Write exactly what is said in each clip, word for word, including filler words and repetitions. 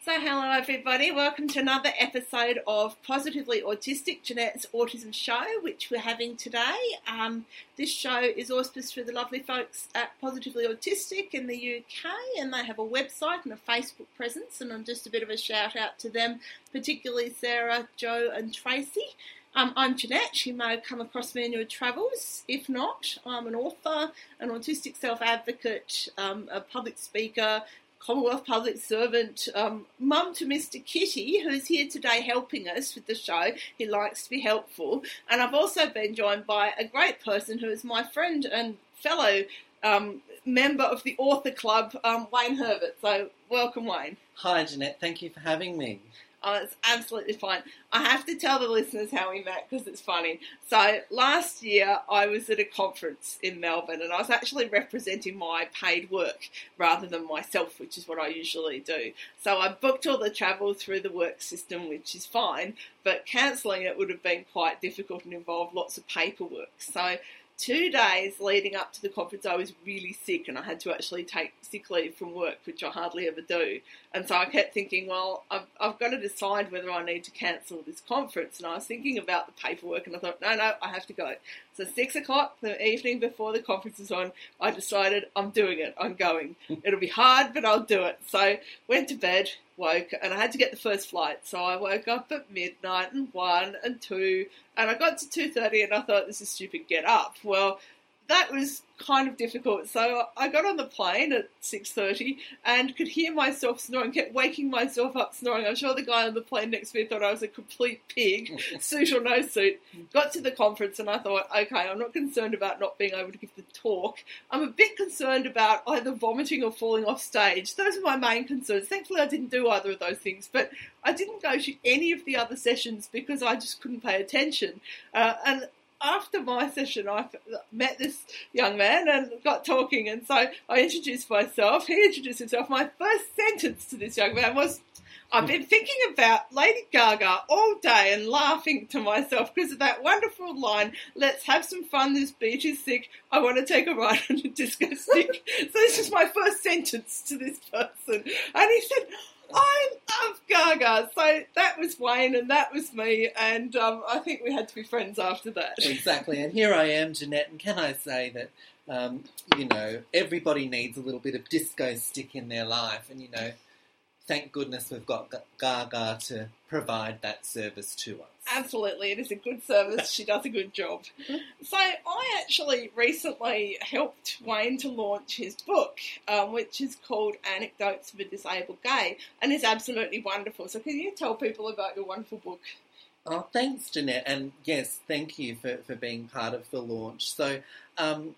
So hello everybody, welcome to another episode of Positively Autistic, Jeanette's Autism Show, which we're having today. Um, this show is auspiced through the lovely folks at Positively Autistic in the U K, and they have a website and a Facebook presence, and I'm just a bit of a shout out to them, particularly Sarah, Joe and Tracy. Um, I'm Jeanette. You may have come across me in your travels. If not, I'm an author, an autistic self-advocate, um, a public speaker, Commonwealth public servant, um, mum to Mister Kitty, who's here today helping us with the show. He likes to be helpful. And I've also been joined by a great person who is my friend and fellow um, member of the author club, um, Wayne Herbert. So welcome, Wayne. Hi, Jeanette. Thank you for having me. Oh, it's absolutely fine. I have to tell the listeners how we met because it's funny. So last year I was at a conference in Melbourne and I was actually representing my paid work rather than myself, which is what I usually do. So I booked all the travel through the work system, which is fine, but cancelling it would have been quite difficult and involved lots of paperwork. So two days leading up to the conference, I was really sick and I had to actually take sick leave from work, which I hardly ever do. And so I kept thinking, well, I've, I've got to decide whether I need to cancel this conference. And I was thinking about the paperwork and I thought, no, no, I have to go. So six o'clock the evening before the conference is on, I decided I'm doing it. I'm going. It'll be hard, but I'll do it. So went to bed, woke, and I had to get the first flight. So I woke up at midnight and one and two, and I got to two thirty and I thought, this is stupid, get up. Well, that was kind of difficult. So I got on the plane at six thirty and could hear myself snoring, kept waking myself up snoring. I'm sure the guy on the plane next to me thought I was a complete pig, suit or no suit. Got to the conference and I thought, okay, I'm not concerned about not being able to give the talk. I'm a bit concerned about either vomiting or falling off stage. Those are my main concerns. Thankfully, I didn't do either of those things, but I didn't go to any of the other sessions because I just couldn't pay attention. Uh, and after my session, I met this young man and got talking, and so I introduced myself. He introduced himself. My first sentence to this young man was, I've been thinking about Lady Gaga all day and laughing to myself because of that wonderful line, let's have some fun, this beach is sick, I want to take a ride on a disco stick. So this is my first sentence to this person. And he said, I love Gaga. So that was Wayne and that was me, and um, I think we had to be friends after that. Exactly, and here I am, Jeanette, and can I say that, um, you know, everybody needs a little bit of disco stick in their life, and, you know, thank goodness we've got Gaga to provide that service to us. Absolutely, it is a good service. She does a good job. So I actually recently helped Wayne to launch his book, um, which is called Anecdotes of a Disabled Gay, and is absolutely wonderful. So can you tell people about your wonderful book? Oh, thanks, Jeanette, and yes, thank you for, for being part of the launch. So um,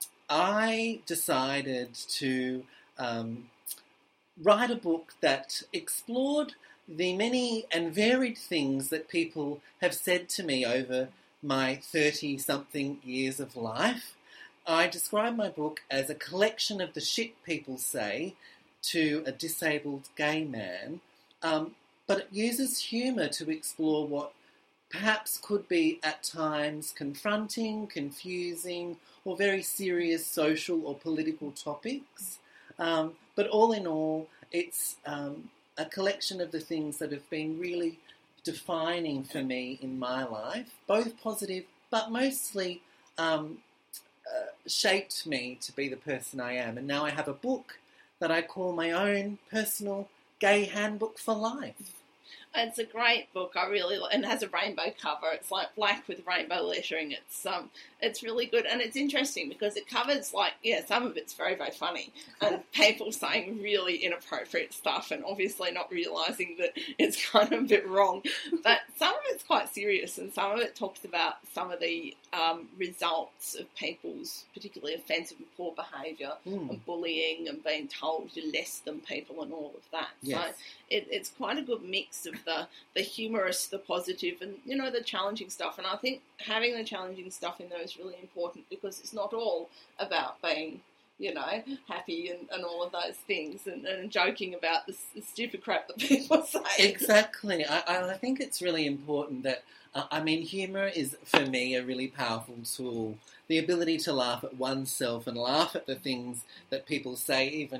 I decided to um, write a book that explored the many and varied things that people have said to me over my thirty-something years of life. I describe my book as a collection of the shit people say to a disabled gay man, um, but it uses humour to explore what perhaps could be at times confronting, confusing, or very serious social or political topics. Um, but all in all, it's um, a collection of the things that have been really defining for me in my life, both positive, but mostly um, uh, shaped me to be the person I am. And now I have a book that I call my own personal gay handbook for life. It's a great book. I really like, and it has a rainbow cover. It's like black with rainbow lettering. It's um, it's really good, and it's interesting because it covers like yeah, some of it's very very funny, and people saying really inappropriate stuff, and obviously not realising that it's kind of a bit wrong. But some of it's quite serious, and some of it talks about some of the um, results of people's particularly offensive and poor behaviour, mm. and bullying, and being told you're less than people, and all of that. Yes. So it, it's quite a good mix of the the humorous, the positive, and, you know, the challenging stuff. And I think having the challenging stuff in there is really important because it's not all about being, you know, happy and, and all of those things and, and joking about the, the stupid crap that people say. Exactly. I, I think it's really important that, uh, I mean, humour is, for me, a really powerful tool. The ability to laugh at oneself and laugh at the things that people say, even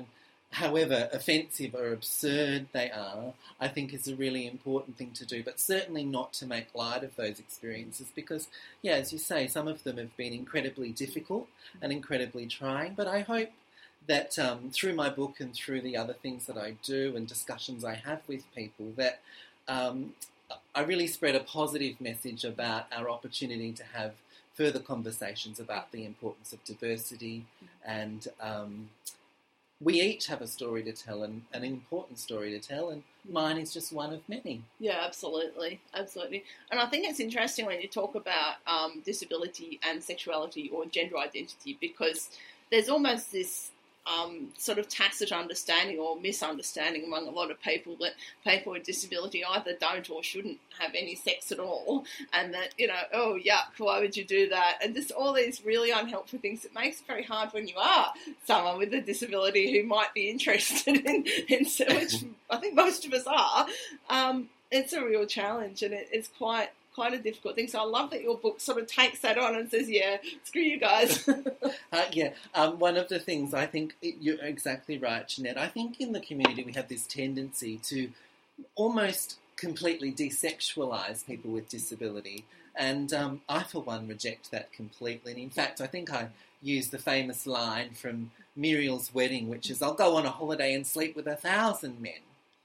however offensive or absurd they are, I think is a really important thing to do, but certainly not to make light of those experiences because, yeah, as you say, some of them have been incredibly difficult and incredibly trying, but I hope that um, through my book and through the other things that I do and discussions I have with people, that um, I really spread a positive message about our opportunity to have further conversations about the importance of diversity, and um, we each have a story to tell, and an important story to tell, and mine is just one of many. Yeah, absolutely, absolutely. And I think it's interesting when you talk about um, disability and sexuality or gender identity, because there's almost this Um, sort of tacit understanding or misunderstanding among a lot of people that people with disability either don't or shouldn't have any sex at all, and that, you know, oh, yuck, why would you do that? And just all these really unhelpful things. It makes it very hard when you are someone with a disability who might be interested in, in so which I think most of us are. Um, it's a real challenge, and it, it's quite quite a difficult thing. So I love that your book sort of takes that on and says, yeah, screw you guys. uh, yeah, um, one of the things I think, it, you're exactly right, Jeanette, I think in the community we have this tendency to almost completely desexualise people with disability, and um, I for one reject that completely. And in fact, I think I use the famous line from Muriel's Wedding, which is, I'll go on a holiday and sleep with a thousand men.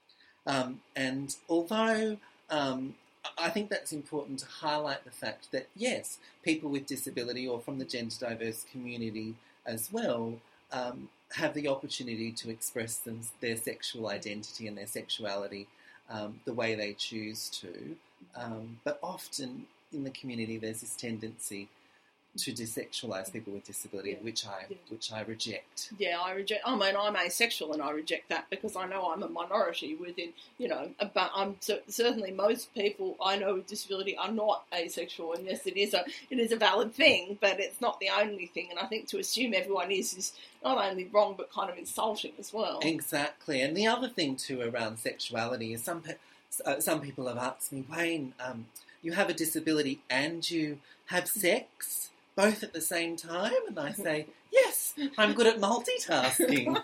Um, and although um, I think that's important to highlight the fact that, yes, people with disability or from the gender diverse community as well um, have the opportunity to express them, their sexual identity and their sexuality um, the way they choose to. Um, but often in the community there's this tendency to desexualise people with disability, yeah. which I yeah. which I reject. Yeah, I reject. I mean, I'm asexual, and I reject that because I know I'm a minority within. You know, but I'm certainly most people I know with disability are not asexual, and yes, it is a it is a valid thing, but it's not the only thing. And I think to assume everyone is is not only wrong but kind of insulting as well. Exactly, and the other thing too around sexuality is some pe- uh, some people have asked me, Wayne, um, you have a disability and you have sex both at the same time? And I say, yes, I'm good at multitasking.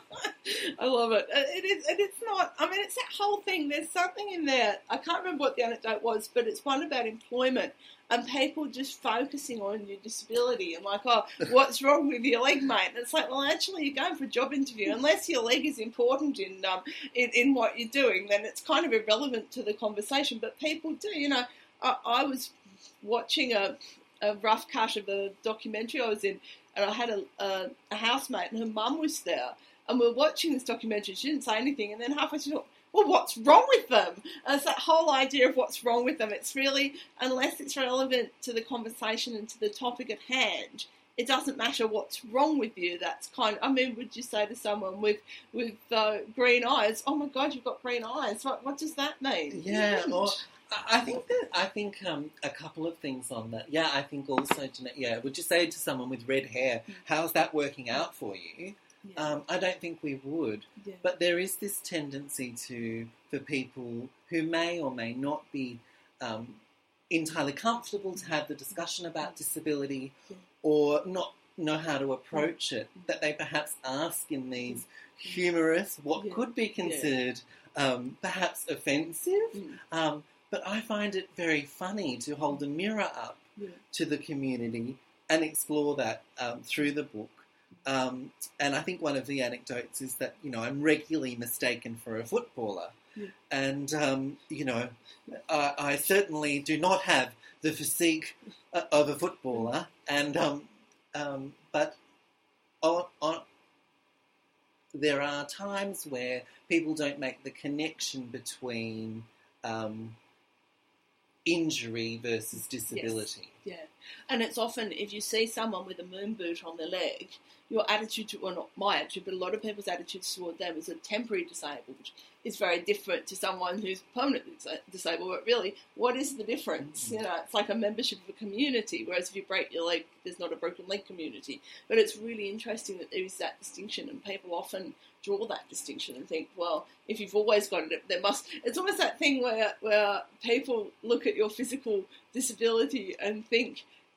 I love it. It is, and it's not, I mean, it's that whole thing. There's something in there. I can't remember what the anecdote was, but it's one about employment and people just focusing on your disability and like, oh, what's wrong with your leg, mate? And it's like, well, actually, you're going for a job interview. Unless your leg is important in, um, in, in what you're doing, then it's kind of irrelevant to the conversation. But people do, you know, I, I was watching a... a rough cut of a documentary I was in, and I had a, a, a housemate and her mum was there, and we were watching this documentary. She didn't say anything, and then halfway she thought, well, what's wrong with them? And it's that whole idea of what's wrong with them. It's really, unless it's relevant to the conversation and to the topic at hand, it doesn't matter what's wrong with you. That's kind of, I mean, would you say to someone with with uh, green eyes, oh my God, you've got green eyes. What, what does that mean? Yeah, or I think that I think um, a couple of things on that. Yeah, I think also, Jeanette, yeah, would you say to someone with red hair, how's that working out for you? Yeah. Um, I don't think we would. Yeah. But there is this tendency to, for people who may or may not be um, entirely comfortable to have the discussion about disability yeah. or not know how to approach it, that they perhaps ask in these humorous, what yeah. could be considered yeah. um, perhaps offensive, mm. um, but I find it very funny to hold a mirror up yeah. to the community and explore that um, through the book. Um, and I think one of the anecdotes is that, you know, I'm regularly mistaken for a footballer. Yeah. And, um, you know, I, I certainly do not have the physique of a footballer. And um, um, but on, on, there are times where people don't make the connection between Um, injury versus disability. Yes. Yeah. And it's often, if you see someone with a moon boot on their leg, your attitude to, well, not my attitude, but a lot of people's attitudes toward them as a temporary disabled is very different to someone who's permanently disabled. But really, what is the difference? Mm-hmm. You know, it's like a membership of a community, whereas if you break your leg, there's not a broken leg community. But it's really interesting that there is that distinction, and people often draw that distinction and think, well, if you've always got it, there must... It's almost that thing where, where people look at your physical disability and think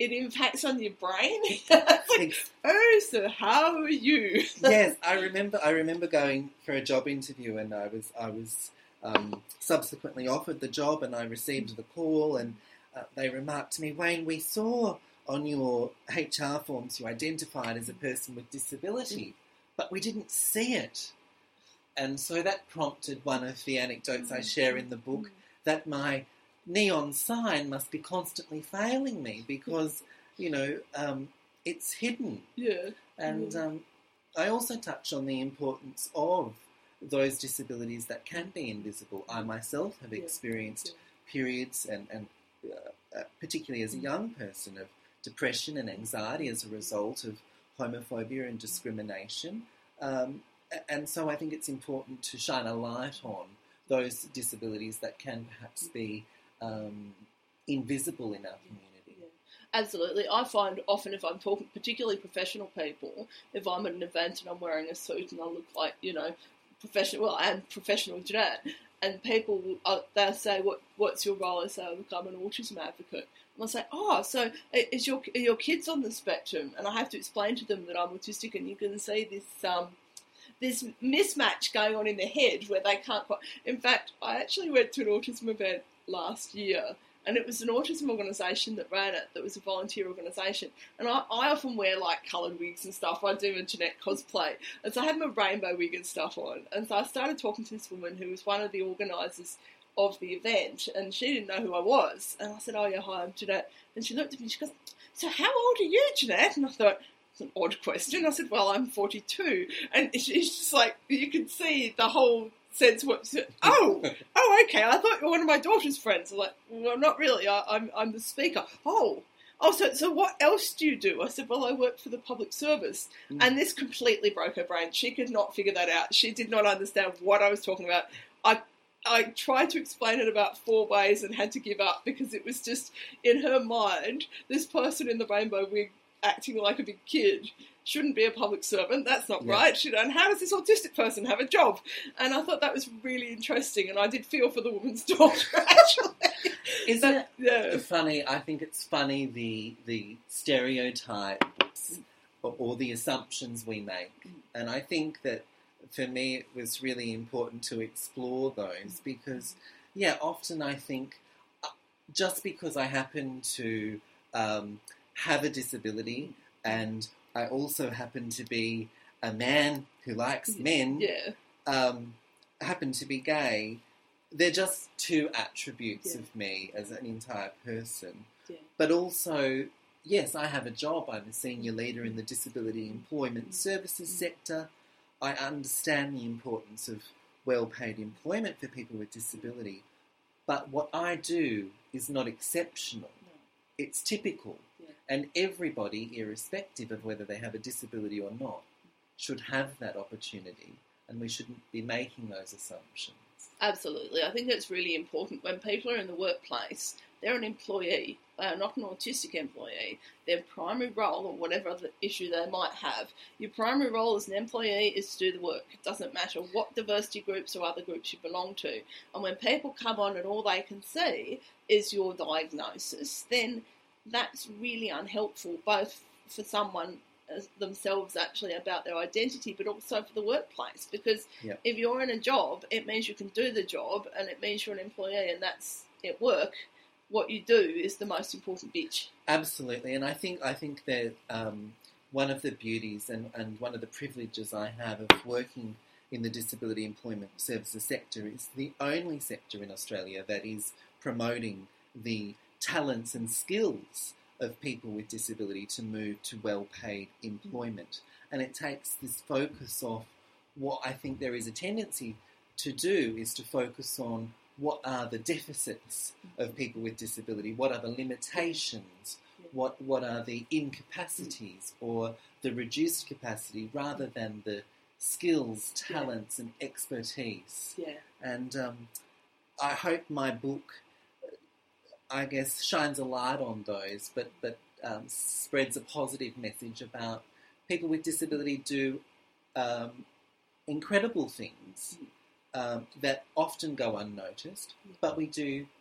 it impacts on your brain. It's like, oh, so how are you? Yes, I remember. I remember going for a job interview, and I was I was um, subsequently offered the job, and I received the call, and uh, they remarked to me, Wayne, we saw on your H R forms you identified as a person with disability, but we didn't see it. And so that prompted one of the anecdotes I share in the book, that my neon sign must be constantly failing me because, you know, um, it's hidden. Yeah. And yeah. Um, I also touch on the importance of those disabilities that can be invisible. I myself have experienced yeah. periods, and, and uh, uh, particularly as a young person, of depression and anxiety as a result of homophobia and discrimination. Um, and so I think it's important to shine a light on those disabilities that can perhaps be um, invisible in our community. Yeah. Absolutely. I find often if I'm talking, particularly professional people, if I'm at an event and I'm wearing a suit and I look like, you know, professional, well, I am professional Jeanette, and people, uh, they'll say, what, what's your role? I say, oh, look, I'm an autism advocate. And I say, oh, so is your, are your kids on the spectrum? And I have to explain to them that I'm autistic, and you can see this um, this mismatch going on in their head where they can't quite... In fact, I actually went to an autism event last year, and it was an autism organisation that ran it, that was a volunteer organisation. And I, I often wear, like, coloured wigs and stuff. I do a Jeanette cosplay. And so I had my rainbow wig and stuff on. And so I started talking to this woman who was one of the organisers of the event, and she didn't know who I was. And I said, oh, yeah, hi, I'm Jeanette. And she looked at me and she goes, so how old are you, Jeanette? And I thought, it's an odd question. I said, well, I'm forty-two. And she's just like, you can see the whole sense what, oh, oh, okay, I thought you were one of my daughter's friends. I'm like, well, not really, I, I'm I'm the speaker. Oh, oh, so, so what else do you do? I said, well, I work for the public service. Mm. And this completely broke her brain. She could not figure that out. She did not understand what I was talking about. I I tried to explain it about four ways and had to give up because it was just, in her mind, this person in the rainbow wig acting like a big kid shouldn't be a public servant. That's not yeah. right. Should, and how does this autistic person have a job? And I thought that was really interesting, and I did feel for the woman's daughter, actually. Isn't it yeah. funny? I think it's funny, the the stereotypes or, or the assumptions we make. And I think that for me it was really important to explore those because, yeah, often I think uh, just because I happen to um, have a disability and I also happen to be a man who likes men, yeah. um, happen to be gay, they're just two attributes yeah. of me as an entire person. Yeah. But also, yes, I have a job. I'm a senior leader in the disability employment services sector. I understand the importance of well-paid employment for people with disability. But what I do is not exceptional. No. It's typical. And everybody, irrespective of whether they have a disability or not, should have that opportunity, and we shouldn't be making those assumptions. Absolutely. I think that's really important. When people are in the workplace, they're an employee. They are not an autistic employee. Their primary role, or whatever other issue they might have, your primary role as an employee is to do the work. It doesn't matter what diversity groups or other groups you belong to. And when people come on and all they can see is your diagnosis, then that's really unhelpful, both for someone as themselves actually about their identity, but also for the workplace. Because yep. if you're in a job, it means you can do the job, and it means you're an employee, and that's at work. What you do is the most important bit. Absolutely, and I think I think that um, one of the beauties and, and one of the privileges I have of working in the disability employment services sector is the only sector in Australia that is promoting the talents and skills of people with disability to move to well-paid employment. And it takes this focus off what I think there is a tendency to do is to focus on what are the deficits of people with disability, what are the limitations, what what are the incapacities or the reduced capacity, rather than the skills, talents and expertise. Yeah. And um, I hope my book, I guess, shines a light on those, but but um, spreads a positive message about people with disability do um, incredible things um, that often go unnoticed, but we do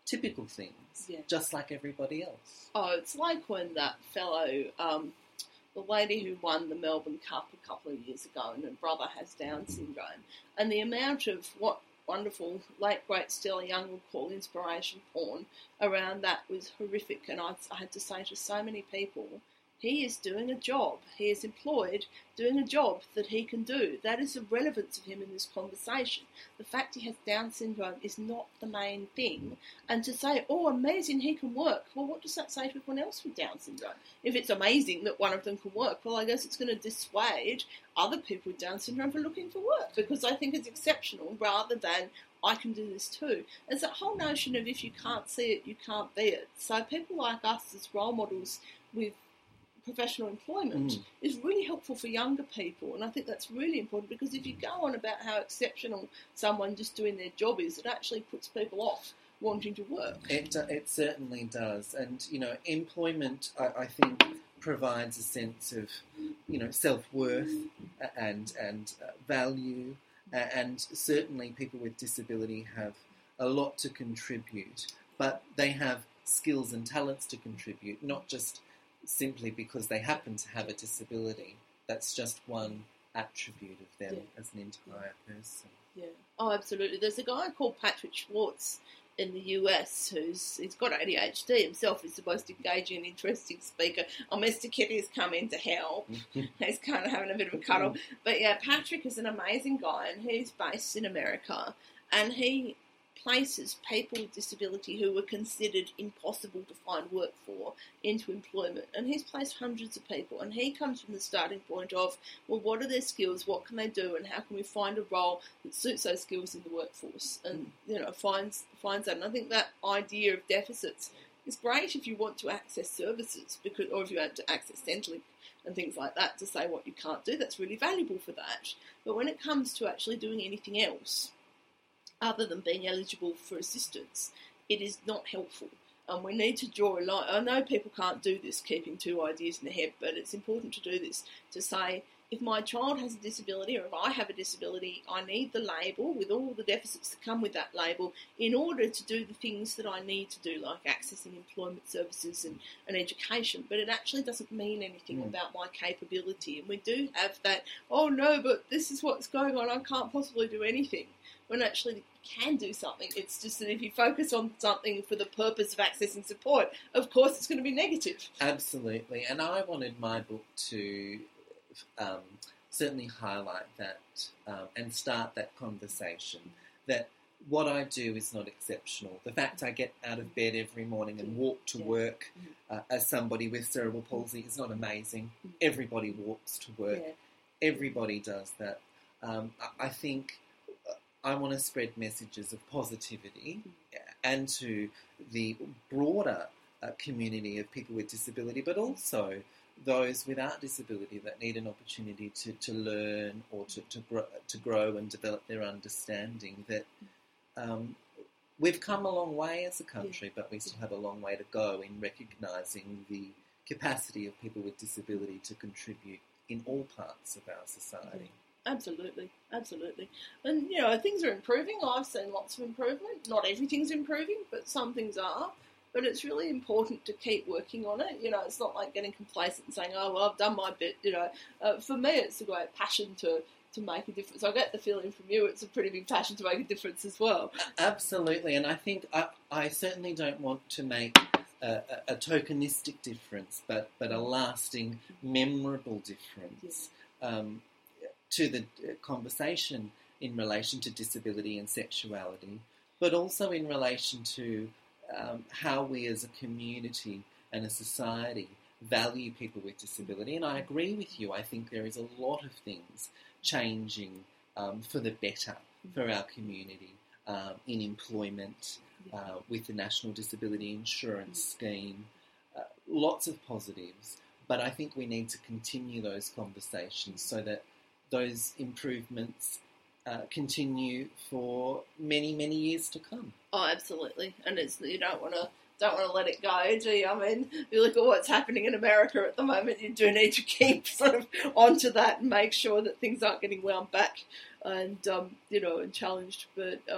typical things, Yeah. just like everybody else. Oh, it's like when that fellow, um, the lady who won the Melbourne Cup a couple of years ago, and her brother has Down syndrome, and the amount of what wonderful late great Stella Young would call inspiration porn around that was horrific. And I, I had to say to so many people, he is doing a job. He is employed doing a job that he can do. That is the relevance of him in this conversation. The fact he has Down syndrome is not the main thing. And to say, oh, amazing, he can work. Well, what does that say to everyone else with Down syndrome? If it's amazing that one of them can work, well, I guess it's going to dissuade other people with Down syndrome from looking for work, because I think it's exceptional rather than I can do this too. It's that whole notion of if you can't see it, you can't be it. So people like us as role models with professional employment mm. is really helpful for younger people, and I think that's really important, because if you go on about how exceptional someone just doing their job is, it actually puts people off wanting to work. It it certainly does, and you know, employment I, I think provides a sense of you know self-worth and and uh, value, and certainly people with disability have a lot to contribute, but they have skills and talents to contribute, not just simply because they happen to have a disability. That's just one attribute of them yeah. as an entire person. Yeah. Oh, absolutely. There's a guy called Patrick Schwartz in the U S who's he's got A D H D himself. He's the most engaging and interesting speaker. Oh, Mister Kitty has come in to help. He's kind of having a bit of a cuddle. But yeah, Patrick is an amazing guy, and he's based in America, and he places people with disability who were considered impossible to find work for into employment. And he's placed hundreds of people, and he comes from the starting point of, well, what are their skills, what can they do, and how can we find a role that suits those skills in the workforce, and you know finds finds that. And I think that idea of deficits is great if you want to access services, because or if you want to access Centrelink and things like that, to say what you can't do. That's really valuable for that. But when it comes to actually doing anything else other than being eligible for assistance, it is not helpful. And we need to draw a line. I know people can't do this, keeping two ideas in their head, but it's important to do this, to say, if my child has a disability, or if I have a disability, I need the label with all the deficits that come with that label in order to do the things that I need to do, like accessing employment services and, and education. But it actually doesn't mean anything mm. about my capability. And we do have that, oh no, but this is what's going on, I can't possibly do anything. When actually you can do something. It's just that if you focus on something for the purpose of accessing support, of course it's going to be negative. Absolutely. And I wanted my book to um, certainly highlight that um, and start that conversation, that what I do is not exceptional. The fact I get out of bed every morning and walk to work uh, as somebody with cerebral palsy is not amazing. Everybody walks to work. Yeah. Everybody does that. Um, I think I want to spread messages of positivity and to the broader uh, community of people with disability, but also those without disability that need an opportunity to, to learn or to, to, grow, to grow and develop their understanding, that um, we've come a long way as a country, but we still have a long way to go in recognising the capacity of people with disability to contribute in all parts of our society. Absolutely, absolutely. And, you know, things are improving. I've seen lots of improvement. Not everything's improving, but some things are. But it's really important to keep working on it. You know, it's not like getting complacent and saying, oh, well, I've done my bit. You know, uh, for me, it's a great passion to, to make a difference. I get the feeling from you it's a pretty big passion to make a difference as well. Absolutely. And I think I, I certainly don't want to make a, a, a tokenistic difference, but, but a lasting, memorable difference. Yeah. Um, to the conversation in relation to disability and sexuality, but also in relation to um, how we as a community and a society value people with disability. And I agree with you. I think there is a lot of things changing um, for the better for our community um, in employment, uh, with the National Disability Insurance Scheme, uh, lots of positives. But I think we need to continue those conversations so that those improvements uh, continue for many, many years to come. Oh, absolutely. And it's you don't want to don't want to let it go, do you? I mean, if you look at what's happening in America at the moment, you do need to keep sort of onto that and make sure that things aren't getting wound back and, um, you know, and challenged. But, um,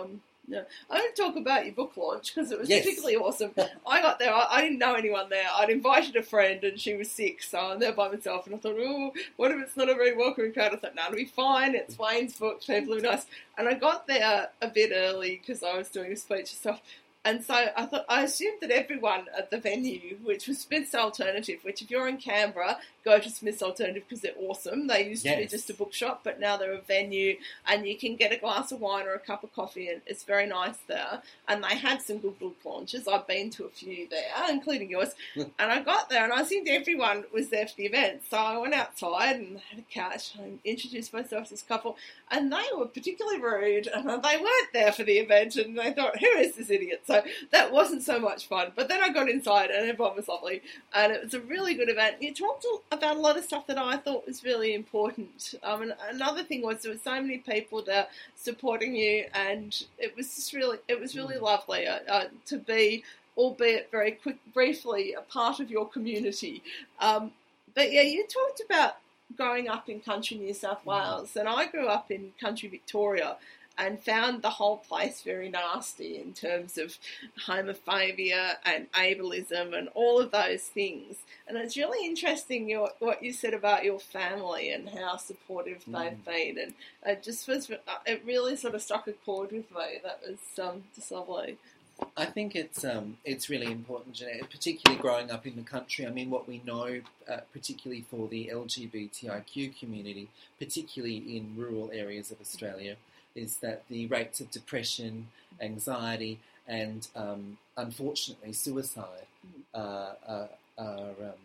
Yeah. I don't talk about your book launch because it was Yes. particularly awesome. I got there, I, I didn't know anyone there. I'd invited a friend and she was sick, so I'm there by myself. And I thought, oh, what if it's not a very welcoming crowd? I thought, no, it'll be fine. It's Wayne's book, people are nice. And I got there a bit early because I was doing a speech and stuff. And so I thought, I assumed that everyone at the venue, which was Smith's Alternative, which if you're in Canberra, go to Smith's Alternative because they're awesome. They used to be Yes. just a bookshop, but now they're a venue and you can get a glass of wine or a cup of coffee and it's very nice there. And they had some good book launches. I've been to a few there, including yours. And I got there and I assumed everyone was there for the event. So I went outside and had a couch and introduced myself to this couple and they were particularly rude and they weren't there for the event and they thought, who is this idiot? So that wasn't so much fun. But then I got inside and everyone was lovely and it was a really good event. You talked about a lot of stuff that I thought was really important. Um, and another thing was there were so many people there supporting you and it was just really, it was really lovely uh, uh, to be, albeit very quick, briefly, a part of your community. Um, but yeah, you talked about growing up in country New South Wales and I grew up in country Victoria and found the whole place very nasty in terms of homophobia and ableism and all of those things. And it's really interesting your, what you said about your family and how supportive mm. they've been. And it just was, it really sort of struck a chord with me. That was um, just lovely. I think it's um, it's really important, Jeanette, particularly growing up in the country. I mean, what we know, uh, particularly for the L G B T I Q community, particularly in rural areas of Australia, is that the rates of depression, anxiety, and um, unfortunately suicide uh, uh, are um,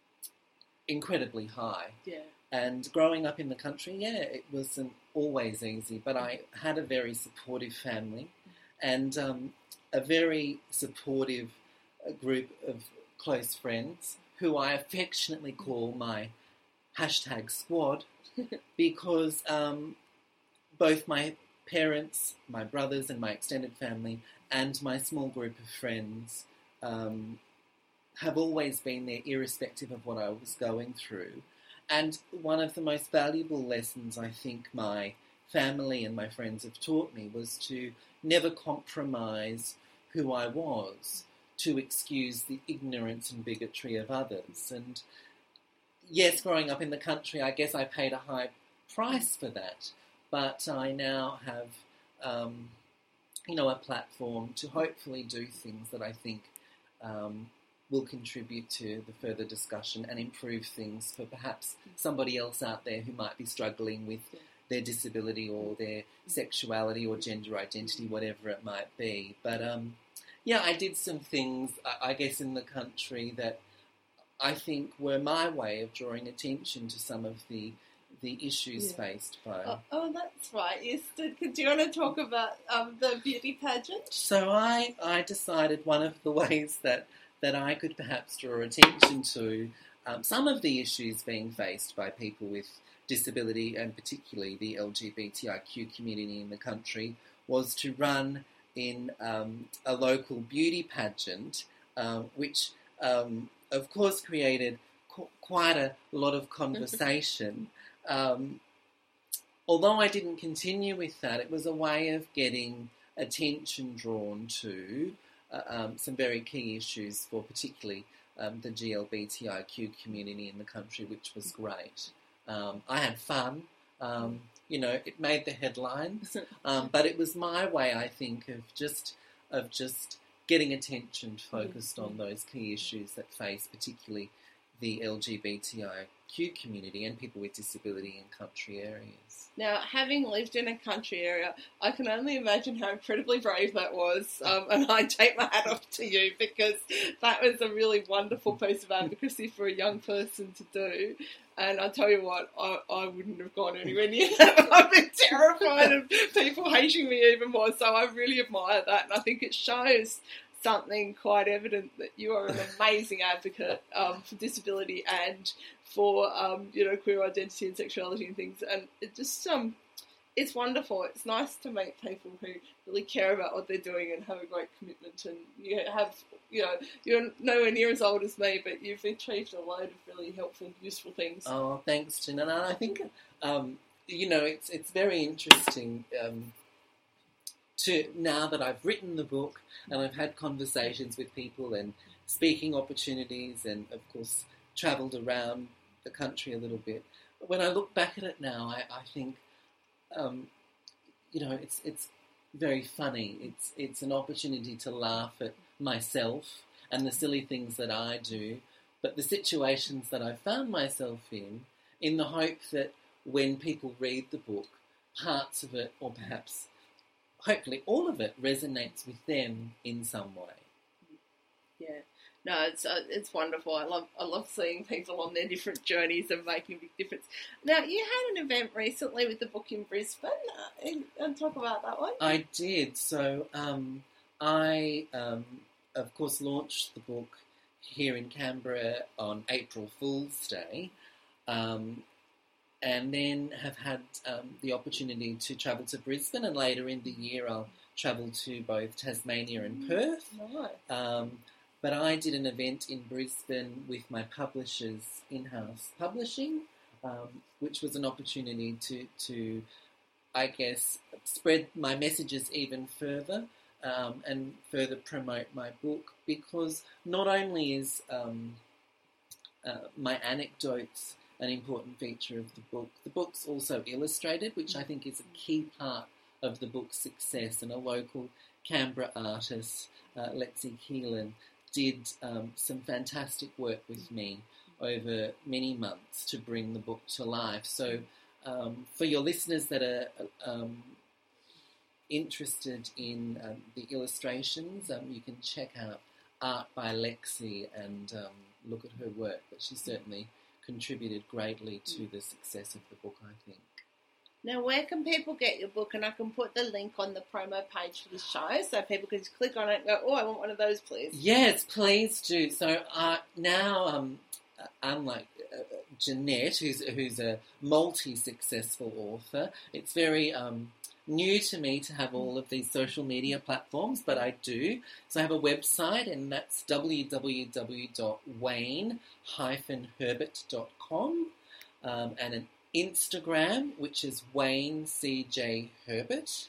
incredibly high. Yeah. And growing up in the country, yeah, it wasn't always easy, but I had a very supportive family and um, a very supportive group of close friends who I affectionately call my hashtag squad because um, both my parents, my brothers and my extended family and my small group of friends um, have always been there irrespective of what I was going through. And one of the most valuable lessons I think my family and my friends have taught me was to never compromise who I was to excuse the ignorance and bigotry of others. And yes, growing up in the country, I guess I paid a high price for that. But I now have, um, you know, a platform to hopefully do things that I think um, will contribute to the further discussion and improve things for perhaps somebody else out there who might be struggling with their disability or their sexuality or gender identity, whatever it might be. But, um, yeah, I did some things, I guess, in the country that I think were my way of drawing attention to some of the the issues yeah. faced by... Oh, oh, that's right. Yes. Do you want to talk about um, the beauty pageant? So I, I decided one of the ways that, that I could perhaps draw attention to um, some of the issues being faced by people with disability and particularly the L G B T I Q community in the country was to run in um, a local beauty pageant, uh, which um, of course created qu- quite a lot of conversation. Um, although I didn't continue with that, it was a way of getting attention drawn to uh, um, some very key issues for particularly um, the G L B T I Q community in the country, which was great. Um, I had fun. Um, you know, it made the headlines, um, but it was my way, I think, of just of just getting attention focused on those key issues that face particularly the L G B T I Q community and people with disability in country areas. Now, having lived in a country area, I can only imagine how incredibly brave that was, um, and I take my hat off to you because that was a really wonderful piece of advocacy for a young person to do. And I tell you what, I, I wouldn't have gone anywhere near that. I've been terrified of people hating me even more, so I really admire that, and I think it shows something quite evident that you are an amazing advocate um, for disability and for um, you know, queer identity and sexuality and things, and it just um, it's wonderful. It's nice to meet people who really care about what they're doing and have a great commitment. And you have, you know, you're nowhere near as old as me, but you've achieved a load of really helpful, useful things. Oh, thanks, Jen. And I think um, you know, it's it's very interesting. Um, to now that I've written the book and I've had conversations with people and speaking opportunities and, of course, travelled around the country a little bit. When I look back at it now, I, I think, um, you know, it's it's very funny. It's it's an opportunity to laugh at myself and the silly things that I do, but the situations that I found myself in, in the hope that when people read the book, parts of it, or perhaps, hopefully all of it, resonates with them in some way. Yeah. No, it's uh, it's wonderful. I love I love seeing people on their different journeys and making a big difference. Now, you had an event recently with the book in Brisbane. Uh, and, and talk about that one. I did. So um, I, um, of course, launched the book here in Canberra on April Fool's Day, um, and then have had um, the opportunity to travel to Brisbane, and later in the year I'll travel to both Tasmania and Perth. Nice. Um, But I did an event in Brisbane with my publishers, In-House Publishing, um, which was an opportunity to, to, I guess, spread my messages even further um, and further promote my book, because not only is um, uh, my anecdotes an important feature of the book, the book's also illustrated, which I think is a key part of the book's success, and a local Canberra artist, uh, Lexi Keelan, did um, some fantastic work with me over many months to bring the book to life. So um, for your listeners that are um, interested in um, the illustrations, um, you can check out Art by Lexi and um, look at her work. But she certainly contributed greatly to the success of the book, I think. Now, where can people get your book? And I can put the link on the promo page for the show so people can just click on it and go, oh, I want one of those, please. Yes, please do. So uh, now, um, unlike uh, Jeanette, who's, who's a multi-successful author, it's very um, new to me to have all of these social media platforms, but I do. So I have a website, and that's w w w dot wayne dash herbert dot com, um, and an Instagram, which is Wayne C J Herbert,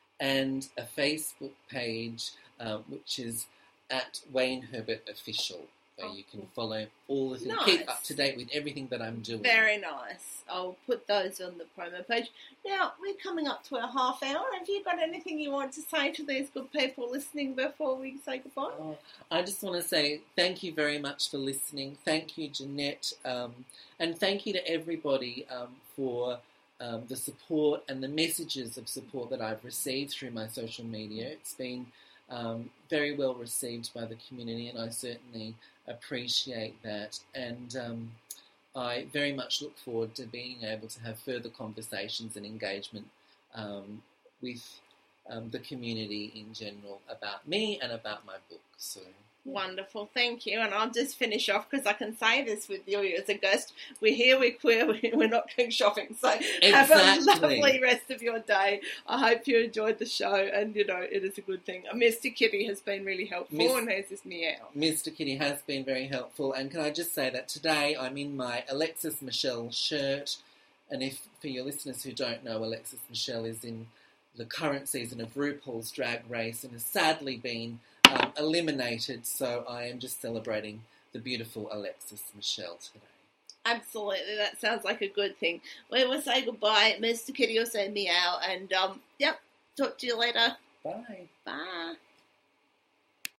and a Facebook page, uh, which is at Wayne Herbert Official, where you can follow all the things, Nice. keep up to date with everything that I'm doing. Very nice. I'll put those on the promo page. Now, we're coming up to our half hour. Have you got anything you want to say to these good people listening before we say goodbye? Oh, I just want to say thank you very much for listening. Thank you, Jeanette, um, and thank you to everybody um, for um, the support and the messages of support that I've received through my social media. It's been um, very well received by the community, and I certainly appreciate that. And um, I very much look forward to being able to have further conversations and engagement um, with um, the community in general about me and about my book. So. Wonderful, thank you. And I'll just finish off because I can say this with you as a guest. We're here, we're queer, we're not going shopping. So Exactly. Have a lovely rest of your day. I hope you enjoyed the show, and you know it is a good thing. Mister Kitty has been really helpful, Miss, and here's this meow. Mister Kitty has been very helpful, and can I just say that today I'm in my Alexis Michelle shirt, and if for your listeners who don't know, Alexis Michelle is in the current season of RuPaul's Drag Race and has sadly been Um, eliminated, so I am just celebrating the beautiful Alexis Michelle today. Absolutely, that sounds like a good thing. We will say goodbye. Mister Kitty will say meow, and um, yep, talk to you later. Bye. Bye.